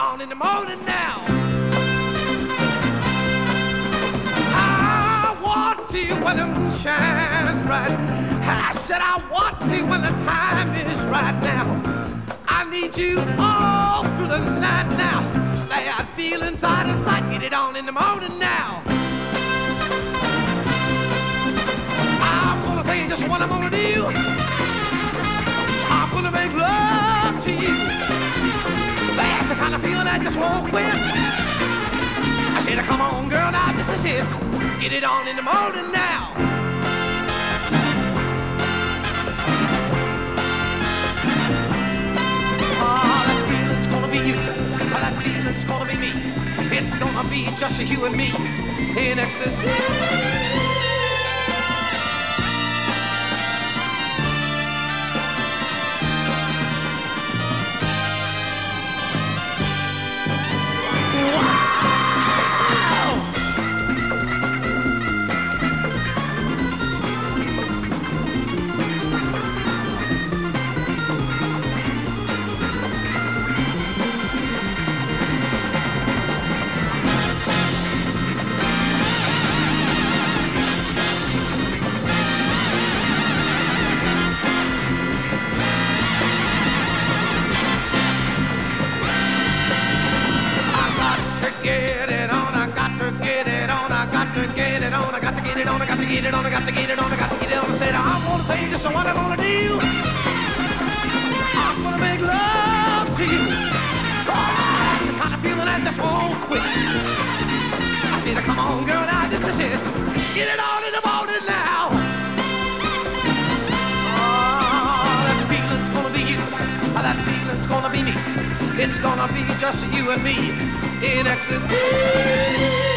on in the morning now. I want to when the moon shines bright. I said I want to when the time is right now. I need you all through the night now. That feeling's out of sight. Get it on in the morning now. I'm gonna tell you just what I'm gonna do. I'm gonna make love to you. That's the kind of feeling I just won't quit. I said, come on, girl, now this is it. Get it on in the morning now. Oh, that feeling's gonna be you. Oh, that feeling's gonna be me. It's gonna be just you and me in ecstasy. Get it on, I got to get it on, I got to get it on. I said, I want to tell you just what I want to do. I'm going to make love to you. Oh, it's the kind of feeling I just won't quit. I said, come on, girl, now this is it. Get it on in the morning now. Oh, that feeling's going to be you. Oh, that feeling's going to be me. It's going to be just you and me in ecstasy.